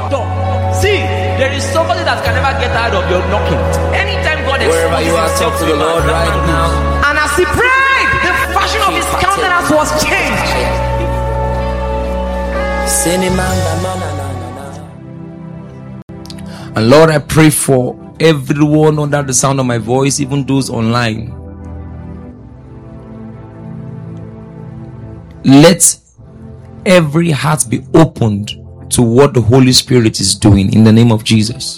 See, there is somebody that can never get tired of your knocking. Anytime God Wherever you are, talk to the Lord right now. And as he prayed, the fashion of his countenance was changed. And Lord, I pray for everyone under the sound of my voice, even those online. Let every heart be opened to what the Holy Spirit is doing in the name of Jesus.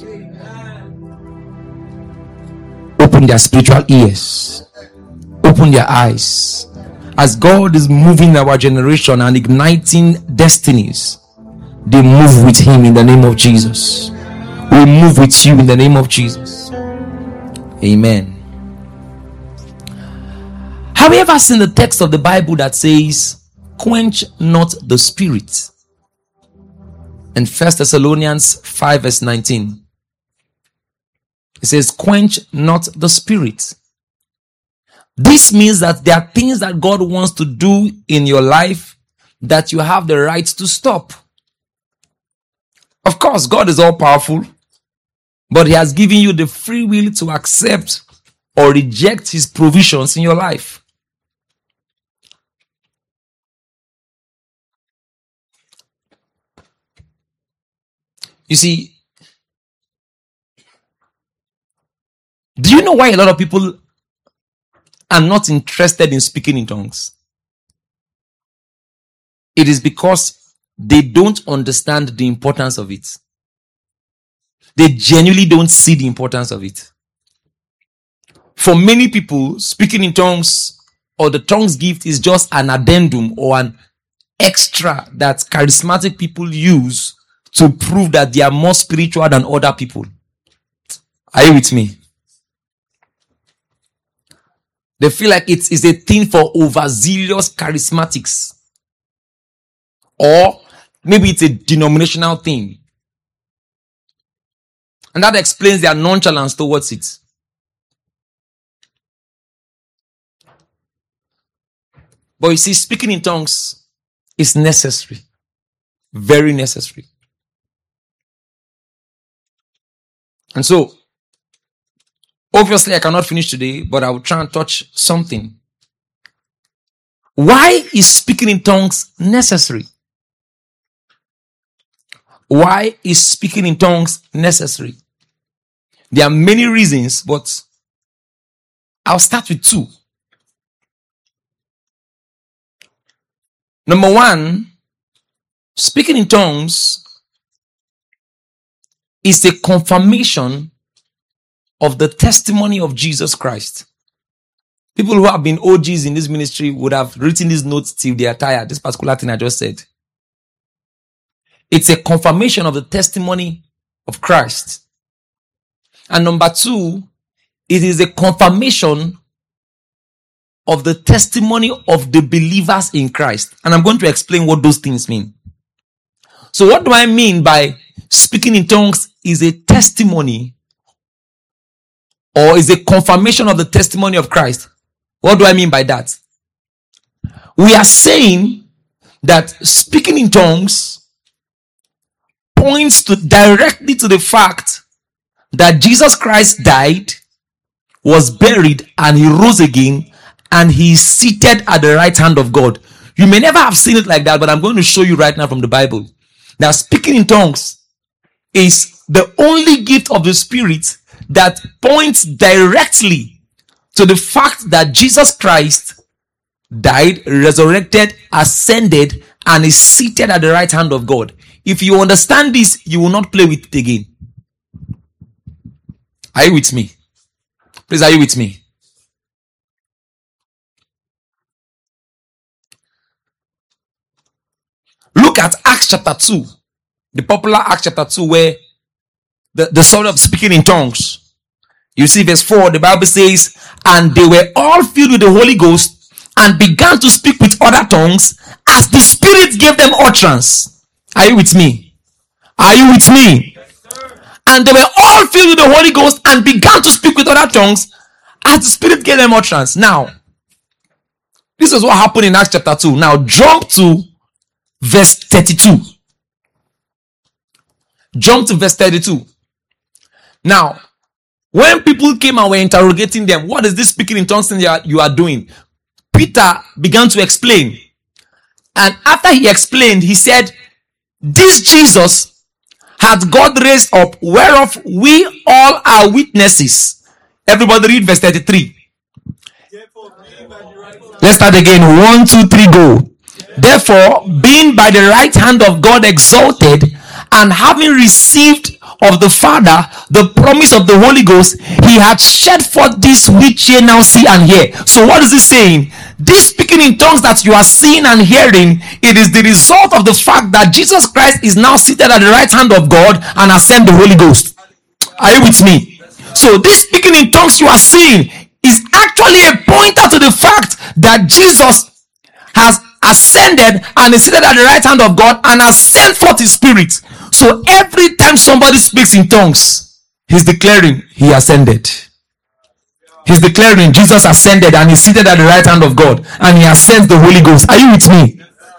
Open their spiritual ears, open their eyes. As God is moving our generation and igniting destinies, they move with Him in the name of Jesus. We move with you in the name of Jesus. Amen. Have you ever seen the text of the Bible that says, quench not the spirit? In 1 Thessalonians 5 verse 19. It says, quench not the spirit. This means that there are things that God wants to do in your life that you have the right to stop. Of course, God is all powerful, but He has given you the free will to accept or reject His provisions in your life. You see, do you know why a lot of people are not interested in speaking in tongues? It is because they don't understand the importance of it. They genuinely don't see the importance of it. For many people, speaking in tongues or the tongues gift is just an addendum or an extra that charismatic people use to prove that they are more spiritual than other people. Are you with me? They feel like it is a thing for overzealous charismatics. Or maybe it's a denominational thing. And that explains their nonchalance towards it. But you see, speaking in tongues is necessary. Very necessary. And so, obviously I cannot finish today, but I will try and touch something. Why is speaking in tongues necessary? Why is speaking in tongues necessary? There are many reasons, but I'll start with two. Number one, speaking in tongues is a confirmation of the testimony of Jesus Christ. People who have been OGs in this ministry would have written these notes till they are tired. This particular thing I just said. It's a confirmation of the testimony of Christ. And number two, it is a confirmation of the testimony of the believers in Christ. And I'm going to explain what those things mean. So what do I mean by speaking in tongues is a testimony or is a confirmation of the testimony of Christ? What do I mean by that? We are saying that speaking in tongues points directly to the fact that Jesus Christ died, was buried, and He rose again, and He is seated at the right hand of God. You may never have seen it like that, but I'm going to show you right now from the Bible. Now, speaking in tongues is the only gift of the Spirit that points directly to the fact that Jesus Christ died, resurrected, ascended, and is seated at the right hand of God. If you understand this, you will not play with it again. Are you with me? Please, are you with me? Look at Acts chapter 2. The popular Acts chapter 2 where the story of speaking in tongues. You see verse 4, the Bible says, and they were all filled with the Holy Ghost and began to speak with other tongues as the Spirit gave them utterance. Are you with me? Are you with me? Yes, sir. And they were all filled with the Holy Ghost and began to speak with other tongues as the Spirit gave them utterance. Now, this is what happened in Acts chapter 2. Now, jump to verse 32. Jump to verse 32. Now, when people came and were interrogating them, what is this speaking in tongues thing you are doing? Peter began to explain. And after he explained, he said, this Jesus hath God raised up, whereof we all are witnesses. Everybody read verse 33. Let's start again. 1, 2, 3, go. Therefore, being by the right hand of God exalted, and having received of the Father the promise of the Holy Ghost, he had shed forth this which ye now see and hear. So what is he saying? This speaking in tongues that you are seeing and hearing, it is the result of the fact that Jesus Christ is now seated at the right hand of God and has sent the Holy Ghost. Are you with me? So this speaking in tongues you are seeing is actually a pointer to the fact that Jesus has ascended and is seated at the right hand of God and has sent forth his spirit. So every time somebody speaks in tongues, he's declaring he ascended. He's declaring Jesus ascended and is seated at the right hand of God and he has sent the Holy Ghost. Are you with me?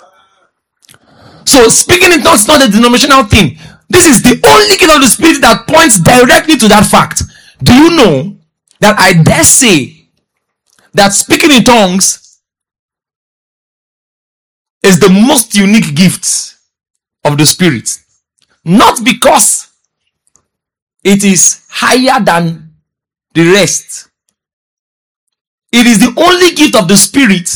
So speaking in tongues is not a denominational thing. This is the only gift of the Spirit that points directly to that fact. Do you know that I dare say that speaking in tongues is the most unique gift of the Spirit? Not because it is higher than the rest. It is the only gift of the Spirit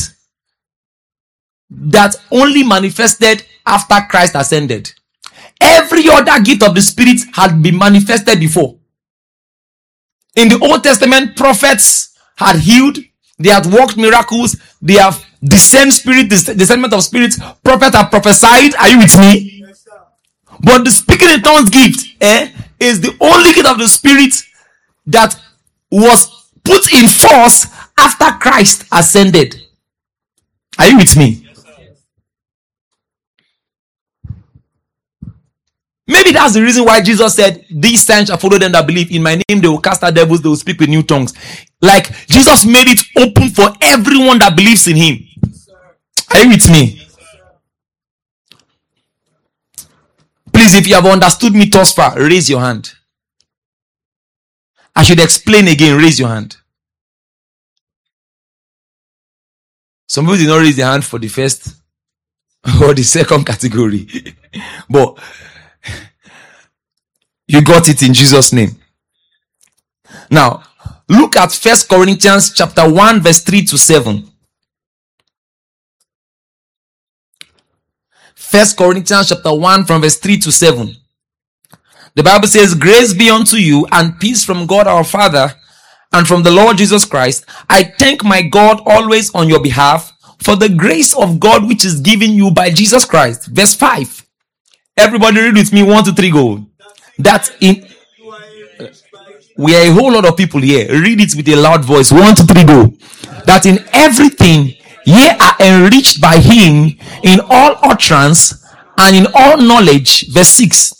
that only manifested after Christ ascended. Every other gift of the Spirit had been manifested before. In the Old Testament, prophets had healed, they had worked miracles, they have discernment of spirits, prophets have prophesied. Are you with me? Yes, sir. But the speaking in tongues gift is the only gift of the Spirit that was put in force after Christ ascended. Are you with me? Yes, sir. Maybe that's the reason why Jesus said, these signs shall follow them that believe. In my name they will cast out devils, they will speak with new tongues. Like Jesus made it open for everyone that believes in him. Are you with me? Please, if you have understood me thus far, raise your hand. I should explain again, raise your hand. Some people did not raise their hand for the first or the second category. But you got it in Jesus' name. Now, look at 1 Corinthians chapter 1 verse 3 to 7. 1 Corinthians chapter 1 from verse 3 to 7. The Bible says, grace be unto you and peace from God our Father and from the Lord Jesus Christ. I thank my God always on your behalf for the grace of God which is given you by Jesus Christ. Verse 5. Everybody read with me. 1, 2, 3, go. That in... We are a whole lot of people here. Read it with a loud voice. 1, 2, 3, go. That in everything ye are enriched by him in all utterance and in all knowledge. Verse 6.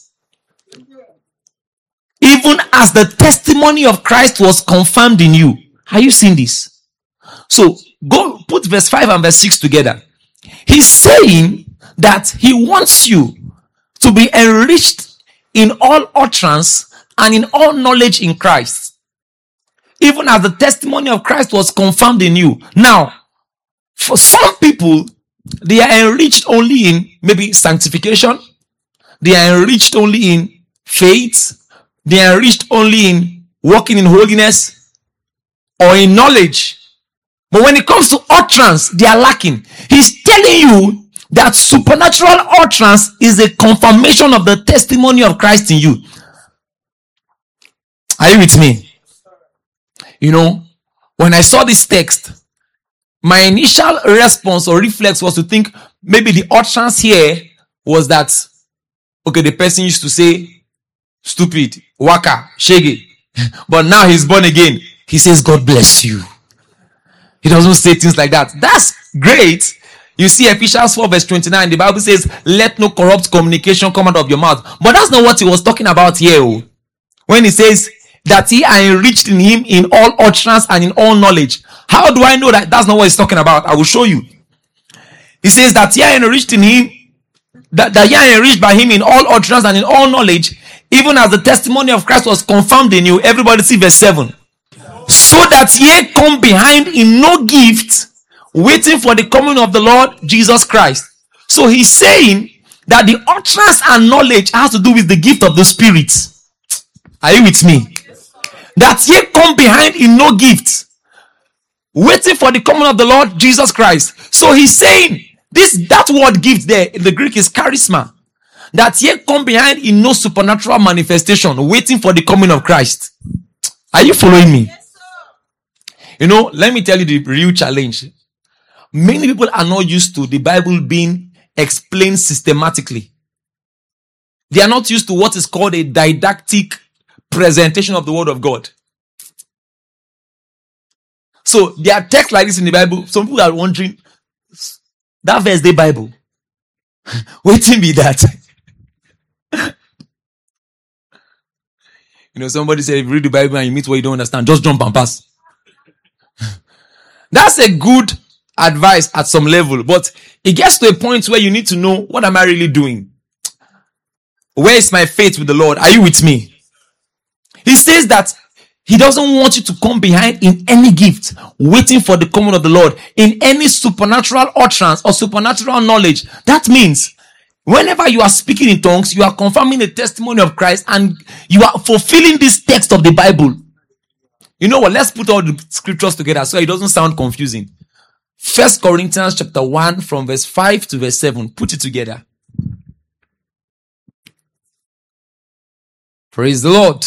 Even as the testimony of Christ was confirmed in you. Are you seeing this? So, go put verse 5 and verse 6 together. He's saying that he wants you to be enriched in all utterance and in all knowledge in Christ. Even as the testimony of Christ was confirmed in you. Now, for some people, they are enriched only in maybe sanctification. They are enriched only in faith. They are enriched only in walking in holiness or in knowledge. But when it comes to utterance, they are lacking. He's telling you that supernatural utterance is a confirmation of the testimony of Christ in you. Are you with me? You know, when I saw this text, my initial response or reflex was to think maybe the utterance here was that, okay, the person used to say, stupid, waka, shaggy. But now he's born again. He says, God bless you. He doesn't say things like that. That's great. You see Ephesians 4 verse 29, the Bible says, let no corrupt communication come out of your mouth. But that's not what he was talking about here. When he says that ye are enriched in him in all utterance and in all knowledge. How do I know that that's not what he's talking about? I will show you. He says that ye are enriched in him, that ye are enriched by him in all utterance and in all knowledge, even as the testimony of Christ was confirmed in you. Everybody see verse 7. So that ye come behind in no gift, waiting for the coming of the Lord Jesus Christ. So he's saying that the utterance and knowledge has to do with the gift of the Spirit. Are you with me? That ye come behind in no gift, waiting for the coming of the Lord Jesus Christ. So he's saying that word gift there in the Greek is charisma. That ye come behind in no supernatural manifestation, waiting for the coming of Christ. Are you following me? You know, let me tell you the real challenge. Many people are not used to the Bible being explained systematically. They are not used to what is called a didactic presentation of the Word of God. So there are texts like this in the Bible. Some people are wondering, that verse the Bible. Waiting be that. You know, somebody said, if you read the Bible and you meet what you don't understand, just jump and pass. That's a good advice at some level, but it gets to a point where you need to know, what am I really doing? Where is my faith with the Lord? Are you with me? He says that he doesn't want you to come behind in any gift, waiting for the coming of the Lord, in any supernatural utterance or supernatural knowledge. That means whenever you are speaking in tongues, you are confirming the testimony of Christ and you are fulfilling this text of the Bible. You know what? Let's put all the scriptures together so it doesn't sound confusing. 1 Corinthians chapter 1 from verse 5 to verse 7. Put it together. Praise the Lord.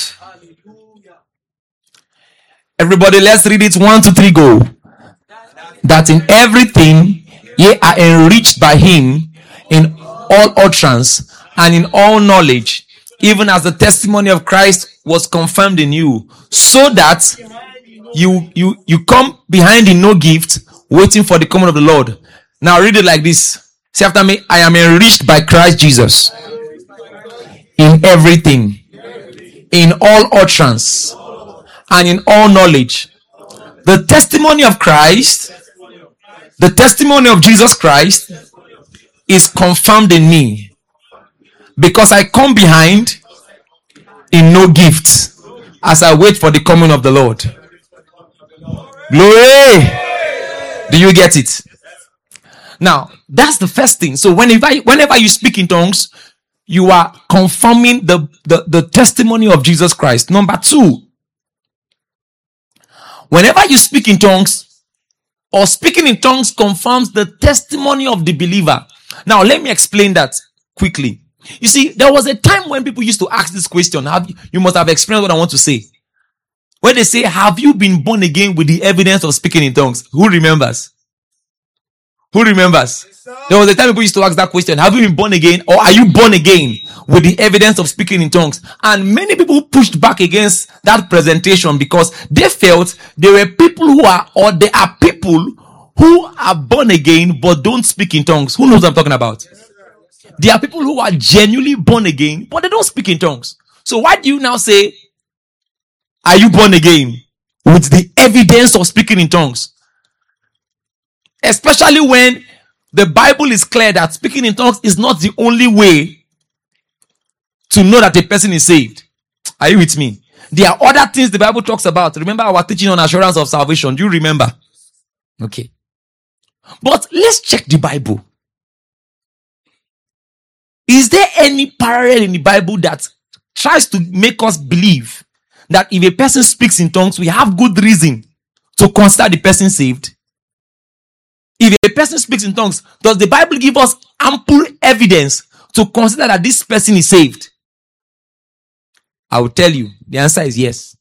Everybody, let's read it. 1, 2, 3, go. That in everything ye are enriched by him in all utterance and in all knowledge, even as the testimony of Christ was confirmed in you, so that you come behind in no gift, waiting for the coming of the Lord. Now read it like this. Say after me, I am enriched by Christ Jesus in everything, in all utterance, and in all knowledge. The testimony of Christ, the testimony of Jesus Christ is confirmed in me, because I come behind in no gift as I wait for the coming of the Lord. Glory! Do you get it? Now, that's the first thing. So whenever you speak in tongues, you are confirming the testimony of Jesus Christ. Number 2, whenever you speak in tongues, or speaking in tongues confirms the testimony of the believer. Now, let me explain that quickly. You see, there was a time when people used to ask this question. You must have experienced what I want to say. When they say, have you been born again with the evidence of speaking in tongues? Who remembers? Who remembers? There was a time people used to ask that question. Have you been born again, or are you born again with the evidence of speaking in tongues? And many people pushed back against that presentation because they felt there were people there are people who are born again but don't speak in tongues. Who knows what I'm talking about? There are people who are genuinely born again but they don't speak in tongues. So why do you now say, are you born again with the evidence of speaking in tongues? Especially when the Bible is clear that speaking in tongues is not the only way to know that a person is saved. Are you with me? There are other things the Bible talks about. Remember our teaching on assurance of salvation. Do you remember? Okay. But let's check the Bible. Is there any parallel in the Bible that tries to make us believe that if a person speaks in tongues, we have good reason to consider the person saved? If a person speaks in tongues, does the Bible give us ample evidence to consider that this person is saved? I will tell you, the answer is yes.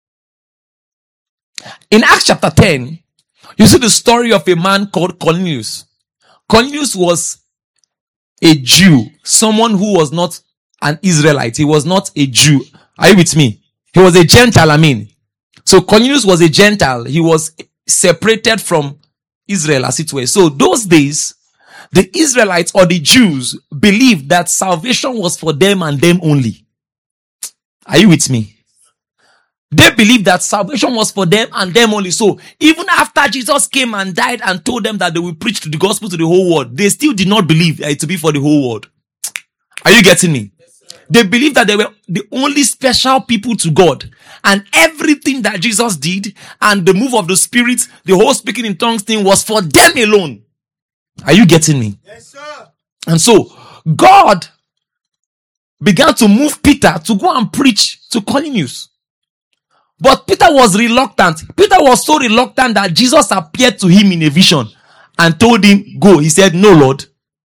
In Acts chapter 10, you see the story of a man called Cornelius. Cornelius was a Jew, someone who was not an Israelite. He was not a Jew. Are you with me? He was a Gentile, So Cornelius was a Gentile. He was separated from Israel, as it were. So those days, the Israelites or the Jews believed that salvation was for them and them only. Are you with me? They believed that salvation was for them and them only. So even after Jesus came and died and told them that they will preach the gospel to the whole world, they still did not believe it to be for the whole world. Are you getting me? They believed that they were the only special people to God. And everything that Jesus did and the move of the Spirit, the whole speaking in tongues thing was for them alone. Are you getting me? Yes, sir. And so, God began to move Peter to go and preach to Cornelius. But Peter was reluctant. Peter was so reluctant that Jesus appeared to him in a vision and told him, go. He said, no, Lord.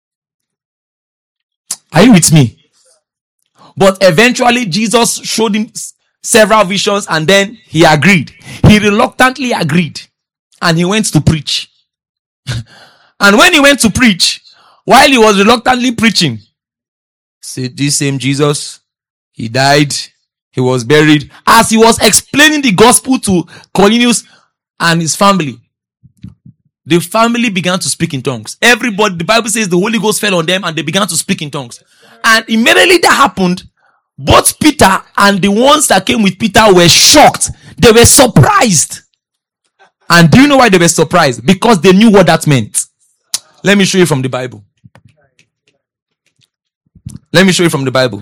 Are you with me? But eventually Jesus showed him several visions and then he agreed. He reluctantly agreed and he went to preach. And when he went to preach, while he was reluctantly preaching, said this same Jesus, he died, he was buried. As he was explaining the gospel to Cornelius and his family, the family began to speak in tongues. Everybody, the Bible says the Holy Ghost fell on them and they began to speak in tongues. And immediately that happened, both Peter and the ones that came with Peter were shocked. They were surprised. And do you know why they were surprised? Because they knew what that meant. Let me show you from the Bible. Let me show you from the Bible.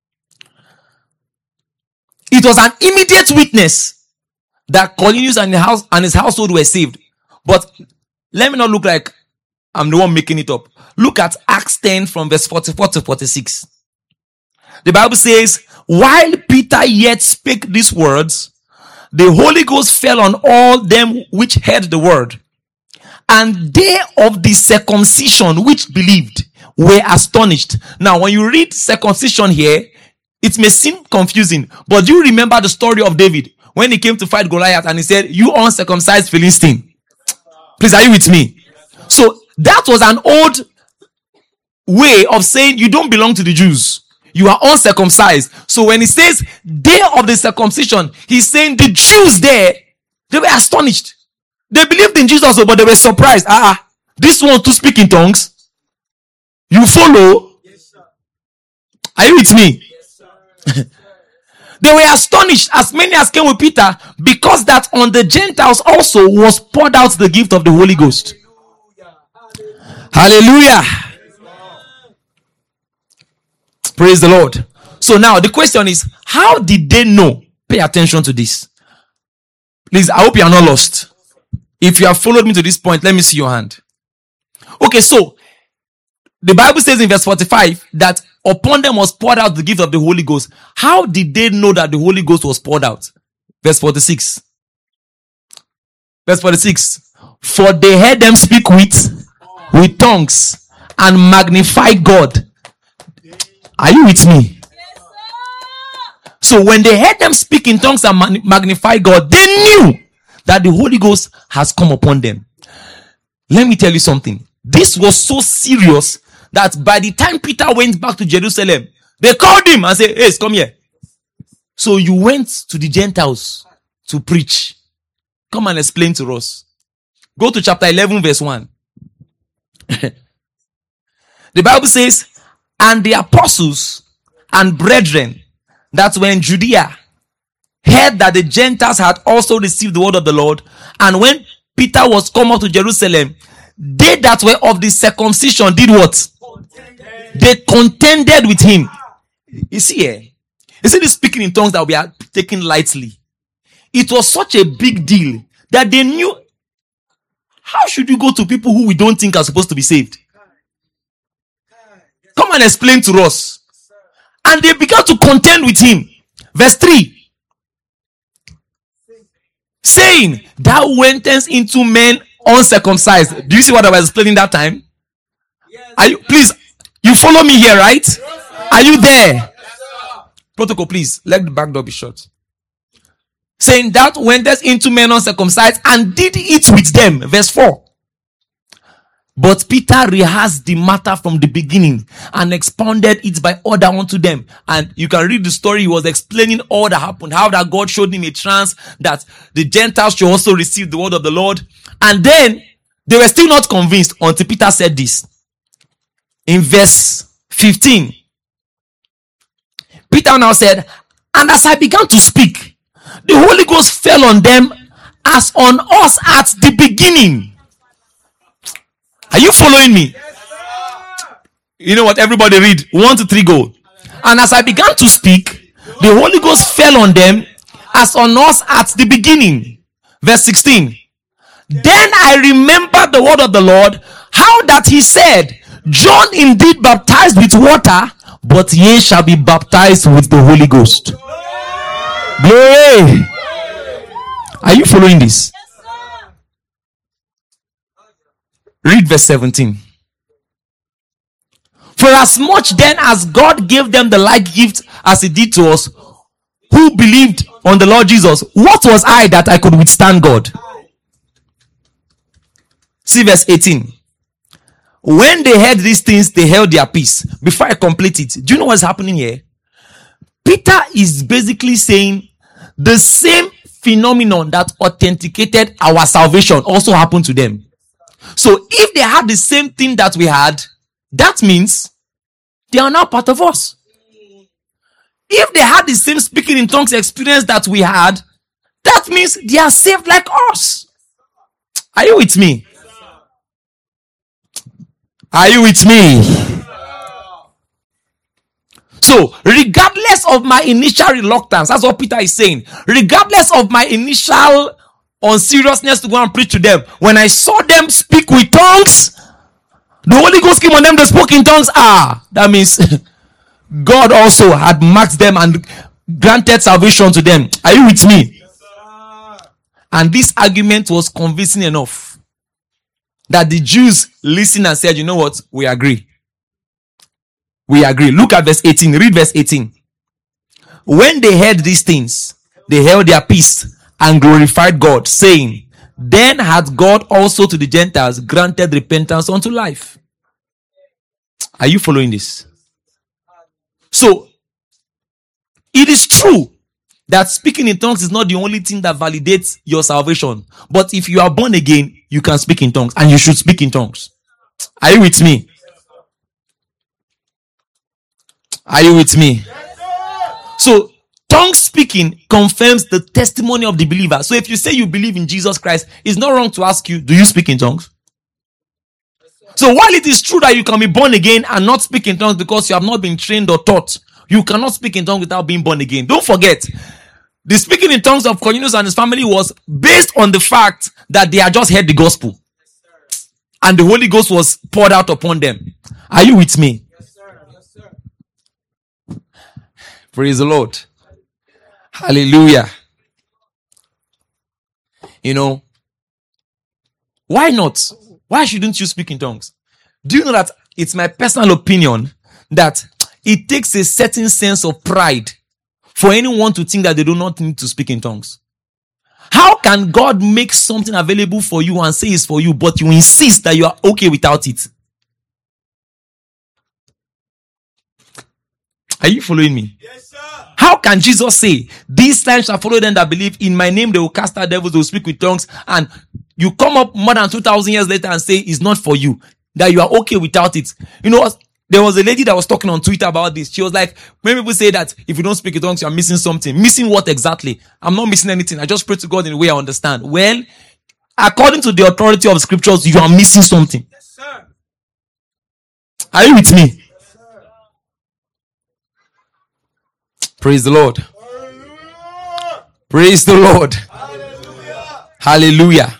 It was an immediate witness that Cornelius and his household were saved. But let me not look like I'm the one making it up. Look at Acts 10 from verse 44 to 46. The Bible says, while Peter yet spake these words, the Holy Ghost fell on all them which heard the word. And they of the circumcision which believed were astonished. Now, when you read circumcision here, it may seem confusing, but do you remember the story of David when he came to fight Goliath and he said, you uncircumcised Philistine? Please, are you with me? So that was an old way of saying you don't belong to the Jews. You are uncircumcised. So when he says day of the circumcision, he's saying the Jews there, they were astonished. They believed in Jesus, but they were surprised. This one to speak in tongues. You follow? Yes, sir. Are you with me? Yes, sir. They were astonished, as many as came with Peter, because that on the Gentiles also was poured out the gift of the Holy Ghost. Hallelujah. Praise the Lord. So now the question is, how did they know? Pay attention to this. Please, I hope you are not lost. If you have followed me to this point, let me see your hand. Okay, so the Bible says in verse 45 that upon them was poured out the gift of the Holy Ghost. How did they know that the Holy Ghost was poured out? Verse 46. Verse 46. For they heard them speak with tongues and magnify God. Are you with me? So when they heard them speak in tongues and magnify God, they knew that the Holy Ghost has come upon them. Let me tell you something. This was so serious that by the time Peter went back to Jerusalem, they called him and said, hey, come here. So you went to the Gentiles to preach. Come and explain to us. Go to chapter 11 verse 1. The Bible says, and the apostles and brethren that were in Judea heard that the Gentiles had also received the word of the Lord. And when Peter was come up to Jerusalem, they that were of the circumcision did what? They contended with him. You see here? You see this speaking in tongues that we are taking lightly. It was such a big deal that they knew, how should you go to people who we don't think are supposed to be saved? Come and explain to us. And they began to contend with him. Verse 3. Saying, thou wentest into men uncircumcised. Do you see what I was explaining that time? Yes, Are you, please, you follow me here, right? Yes, Are you there? Yes, Protocol, please, let the back door be shut. Saying, thou wentest into men uncircumcised and did eat with them. Verse 4. But Peter rehearsed the matter from the beginning and expounded it by order unto them. And you can read the story. He was explaining all that happened. How that God showed him a trance that the Gentiles should also receive the word of the Lord. And then they were still not convinced until Peter said this. In verse 15, Peter now said, and as I began to speak, the Holy Ghost fell on them as on us at the beginning. Are you following me? Yes, You know what? Everybody read. 1 to 3, go. And as I began to speak, the Holy Ghost fell on them as on us at the beginning. Verse 16. Then I remembered the word of the Lord, how that he said, John indeed baptized with water, but ye shall be baptized with the Holy Ghost. Glory. Are you following this? Read verse 17. For as much then as God gave them the like gift as he did to us, who believed on the Lord Jesus, what was I that I could withstand God? See verse 18. When they heard these things, they held their peace. Before I complete it, do you know what's happening here? Peter is basically saying the same phenomenon that authenticated our salvation also happened to them. So if they had the same thing that we had, that means they are now part of us. If they had the same speaking in tongues experience that we had, that means they are saved like us. Are you with me? Are you with me? So, regardless of my initial reluctance, that's what Peter is saying. Regardless of my initial unseriousness to go and preach to them, when I saw them speak with tongues, the Holy Ghost came on them, they spoke in tongues. That means God also had marked them and granted salvation to them. Are you with me? Yes, sir. And this argument was convincing enough that the Jews listened and said, you know what? We agree. We agree. Look at verse 18. Read verse 18. When they heard these things, they held their peace and glorified God, saying, then had God also to the Gentiles granted repentance unto life. Are you following this? So, it is true that speaking in tongues is not the only thing that validates your salvation. But if you are born again, you can speak in tongues and you should speak in tongues. Are you with me? Are you with me? So, tongue speaking confirms the testimony of the believer. So if you say you believe in Jesus Christ, it's not wrong to ask you, do you speak in tongues? So while it is true that you can be born again and not speak in tongues because you have not been trained or taught, you cannot speak in tongues without being born again. Don't forget, the speaking in tongues of Cornelius and his family was based on the fact that they had just heard the gospel. And the Holy Ghost was poured out upon them. Are you with me? Yes, sir. Yes, sir. Praise the Lord. Hallelujah. You know, why not? Why shouldn't you speak in tongues? Do you know that it's my personal opinion that it takes a certain sense of pride for anyone to think that they do not need to speak in tongues? How can God make something available for you and say it's for you, but you insist that you are okay without it? Are you following me? Yes, sir. How can Jesus say, these signs shall follow them that believe in my name, they will cast out devils, they will speak with tongues, and you come up more than 2,000 years later and say it's not for you, that you are okay without it? You know, there was a lady that was talking on Twitter about this. She was like, when people say that if you don't speak in tongues, you are missing something. Missing what exactly? I'm not missing anything. I just pray to God in a way I understand. Well, according to the authority of scriptures, you are missing something. Yes, sir. Are you with me? Yes, sir. Praise the Lord. Hallelujah. Praise the Lord. Hallelujah. Hallelujah.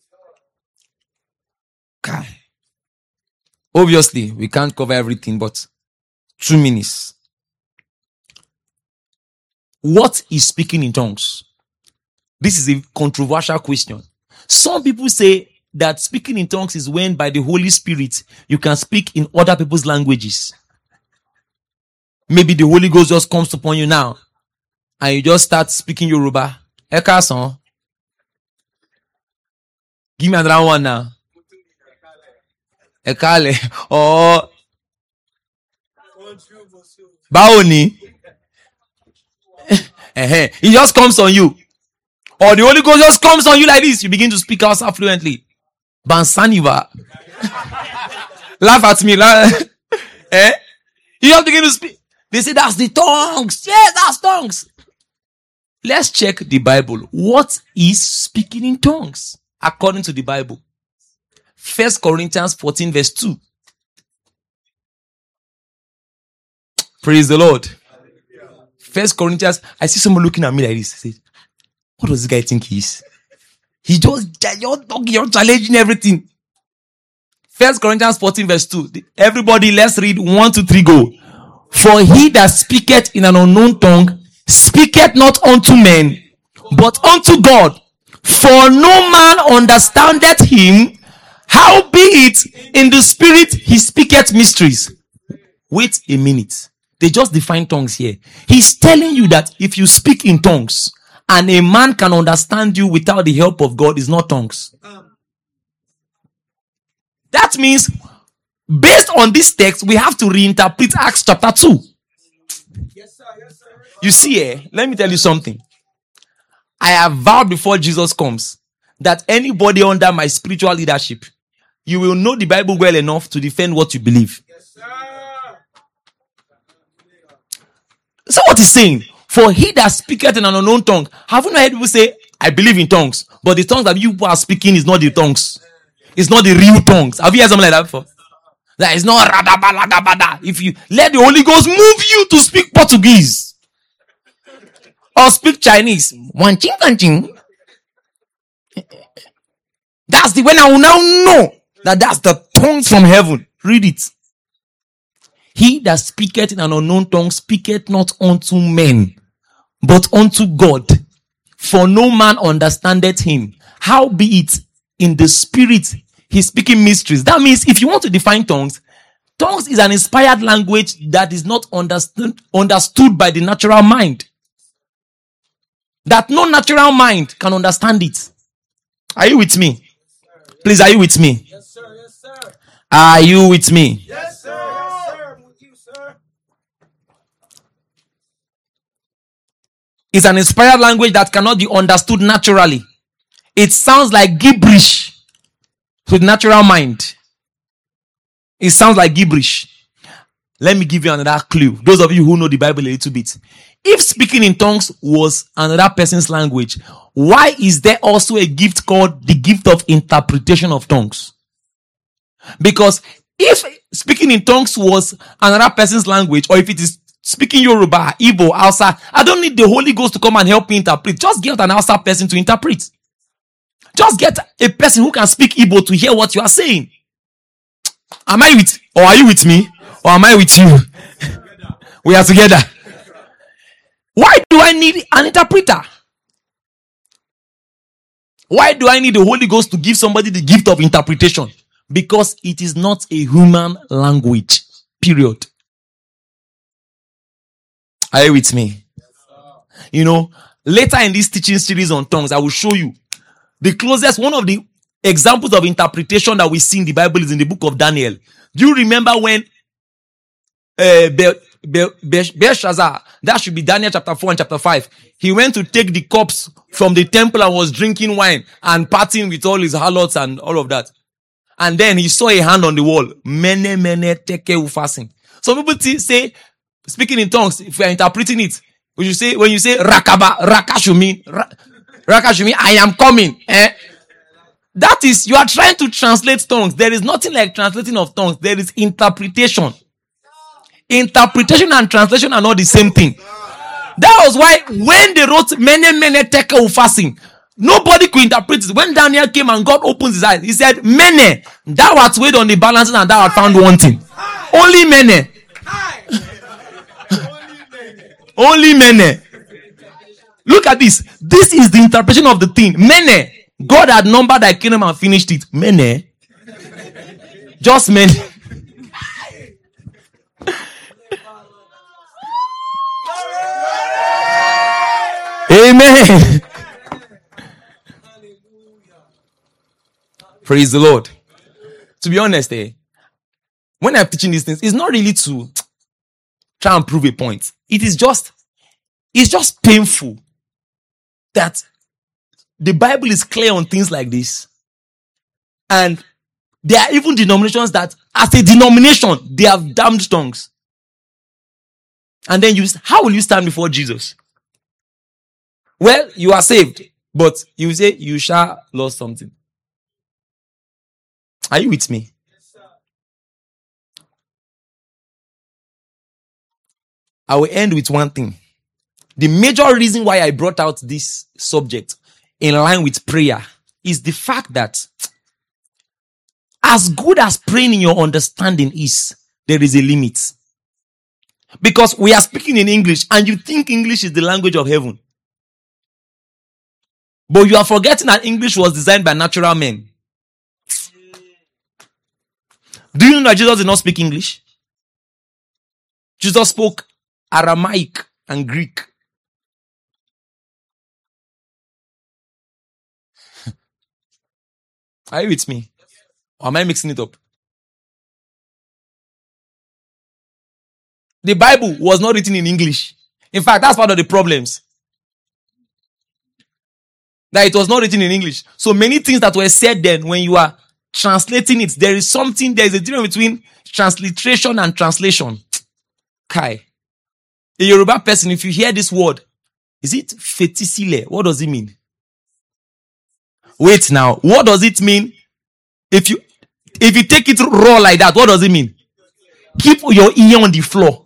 Okay. Obviously, we can't cover everything, but 2 minutes. What is speaking in tongues? This is a controversial question. Some people say that speaking in tongues is when by the Holy Spirit you can speak in other people's languages. Maybe the Holy Ghost just comes upon you now and you just start speaking Yoruba. Ekason. Give me another one now. Ekale. Or Baoni. He just comes on you. Or the Holy Ghost just comes on you like this. You begin to speak out fluently. Bansaniva. Laugh at me. You just begin to speak. They say that's the tongues. Yes, that's tongues. Let's check the Bible. What is speaking in tongues? According to the Bible. 1 Corinthians 14 verse 2. Praise the Lord. First Corinthians, I see someone looking at me like this. I say, what does this guy think he is? He just, you're talking, you're challenging everything. First Corinthians 14 verse 2. Everybody, let's read 1 to 3, go. For he that speaketh in an unknown tongue, speaketh not unto men, but unto God. For no man understandeth him, howbeit in the spirit he speaketh mysteries. Wait a minute. They just define tongues here. He's telling you that if you speak in tongues, and a man can understand you without the help of God, is not tongues. That means, based on this text, we have to reinterpret Acts chapter 2. Yes, sir. Yes, sir. You see, let me tell you something. I have vowed before Jesus comes that anybody under my spiritual leadership, you will know the Bible well enough to defend what you believe. Yes, sir. So what he's saying, for he that speaketh in an unknown tongue, have you not heard people say, I believe in tongues, but the tongues that you are speaking is not the tongues. It's not the real tongues. Have you heard something like that before? That is not radabalagabada. If you let the Holy Ghost move you to speak Portuguese or speak Chinese, one ching and ching. That's the when I will now know that that's the tongues from heaven. Read it. He that speaketh in an unknown tongue speaketh not unto men, but unto God. For no man understandeth him. Howbeit in the spirit he's speaking mysteries. That means if you want to define tongues, tongues is an inspired language that is not understood by the natural mind. That no natural mind can understand it. Are you with me? Please, are you with me? Yes, sir. Yes, sir. Are you with me? Yes, sir. Yes, sir. I'm with you, sir. It's an inspired language that cannot be understood naturally. It sounds like gibberish to the natural mind. It sounds like gibberish. Let me give you another clue. Those of you who know the Bible a little bit. If speaking in tongues was another person's language, why is there also a gift called the gift of interpretation of tongues? Because if speaking in tongues was another person's language, or if it is speaking Yoruba, Igbo, Hausa, I don't need the Holy Ghost to come and help me interpret. Just get an Hausa person to interpret. Just get a person who can speak Igbo to hear what you are saying. Am I with, or are you with me? Or am I with you? We are together. Why do I need an interpreter? Why do I need the Holy Ghost to give somebody the gift of interpretation? Because it is not a human language. Period. Are you with me? You know, later in this teaching series on tongues, I will show you the closest, one of the examples of interpretation that we see in the Bible is in the book of Daniel. Do you remember when Belshazzar, that should be Daniel chapter 4 and chapter 5. He went to take the cups from the temple and was drinking wine and partying with all his harlots and all of that. And then he saw a hand on the wall. Mene, mene, teke, ufasing. Some people say, speaking in tongues, if we are interpreting it, when you say rakaba, rakashumi, I am coming. That is, you are trying to translate tongues. There is nothing like translating of tongues. There is interpretation. Interpretation and translation are not the same thing. That was why when they wrote mene mene teke ufasing, nobody could interpret it. When Daniel came and God opens his eyes, he said, mene, thou art weighed on the balances and thou art found wanting. Only mene. Only mene. Look at this. This is the interpretation of the thing. Mene. God had numbered thy kingdom and finished it. Mene. Just mene. Amen. Praise the Lord. To be honest, when I'm teaching these things, it's not really to try and prove a point. It's just painful that the Bible is clear on things like this. And there are even denominations that, as a denomination, they have damned tongues. And then how will you stand before Jesus? Well, you are saved, but you say you shall lose something. Are you with me? I will end with one thing. The major reason why I brought out this subject in line with prayer is the fact that as good as praying in your understanding is, there is a limit. Because we are speaking in English and you think English is the language of heaven. But you are forgetting that English was designed by natural men. Do you know that Jesus did not speak English? Jesus spoke Aramaic and Greek. Are you with me? Or am I mixing it up? The Bible was not written in English. In fact, that's part of the problems. That it was not written in English. So many things that were said then, when you are translating it, there is a difference between transliteration and translation. Kai. A Yoruba person, if you hear this word, is it fetisile? What does it mean? Wait now. What does it mean? If you take it raw like that, what does it mean? Keep your ear on the floor.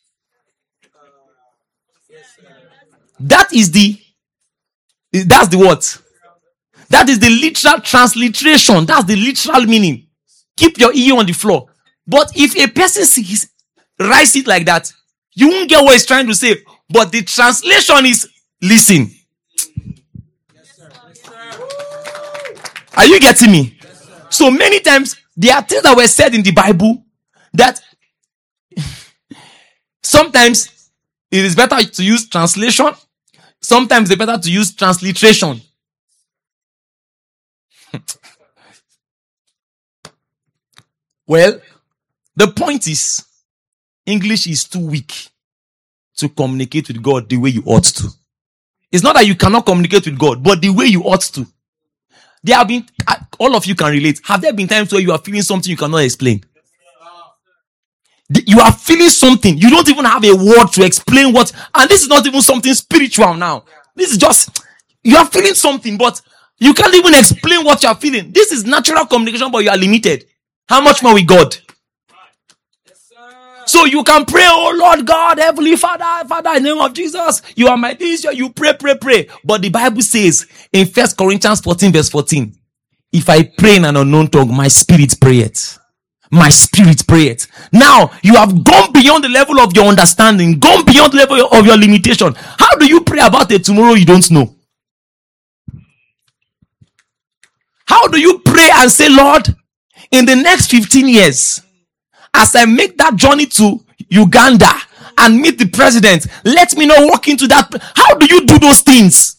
That's the what? That is the literal transliteration. That's the literal meaning. Keep your ear on the floor. But if a person writes it like that, you won't get what he's trying to say. But the translation is listen. Are you getting me? So many times, there are things that were said in the Bible that sometimes it is better to use translation. Sometimes it's better to use transliteration. Well, the point is, English is too weak to communicate with God the way you ought to. It's not that you cannot communicate with God, but the way you ought to. There have been, all of you can relate. Have there been times where you are feeling something you cannot explain? You are feeling something. You don't even have a word to explain what, and this is not even something spiritual now. This is just, you are feeling something, but you can't even explain what you are feeling. This is natural communication, but you are limited. How much more with God? So you can pray, oh Lord God, Heavenly Father, in the name of Jesus, you are my this, you pray. But the Bible says in 1 Corinthians 14 verse 14, if I pray in an unknown tongue, my spirit prayeth. My spirit prayeth. Now, you have gone beyond the level of your understanding, gone beyond the level of your limitation. How do you pray about a tomorrow you don't know? How do you pray and say, Lord, in the next 15 years, as I make that journey to Uganda and meet the president, let me not walk into that. How do you do those things?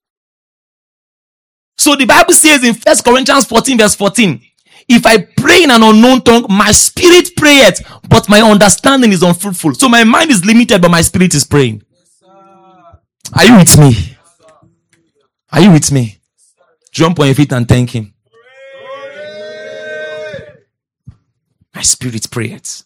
So the Bible says in 1 Corinthians 14 verse 14, if I pray in an unknown tongue, my spirit prayeth, but my understanding is unfruitful. So my mind is limited, but my spirit is praying. Are you with me? Are you with me? Jump on your feet and thank him. My spirit prayeth.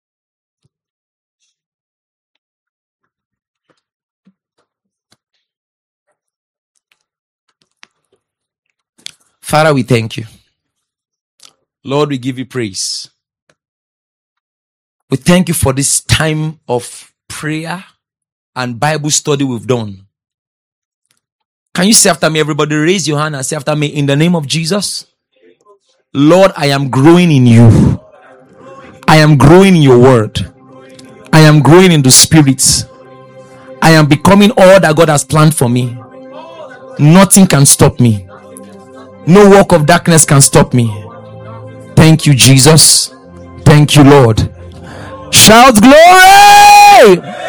Father, we thank you. Lord, we give you praise. We thank you for this time of prayer and Bible study we've done. Can you say after me, everybody? Raise your hand and say after me, in the name of Jesus. Lord, I am growing in you. I am growing in your word. I am growing in the spirit. I am becoming all that God has planned for me. Nothing can stop me. No work of darkness can stop me. Thank you, Jesus. Thank you, Lord. Shout glory!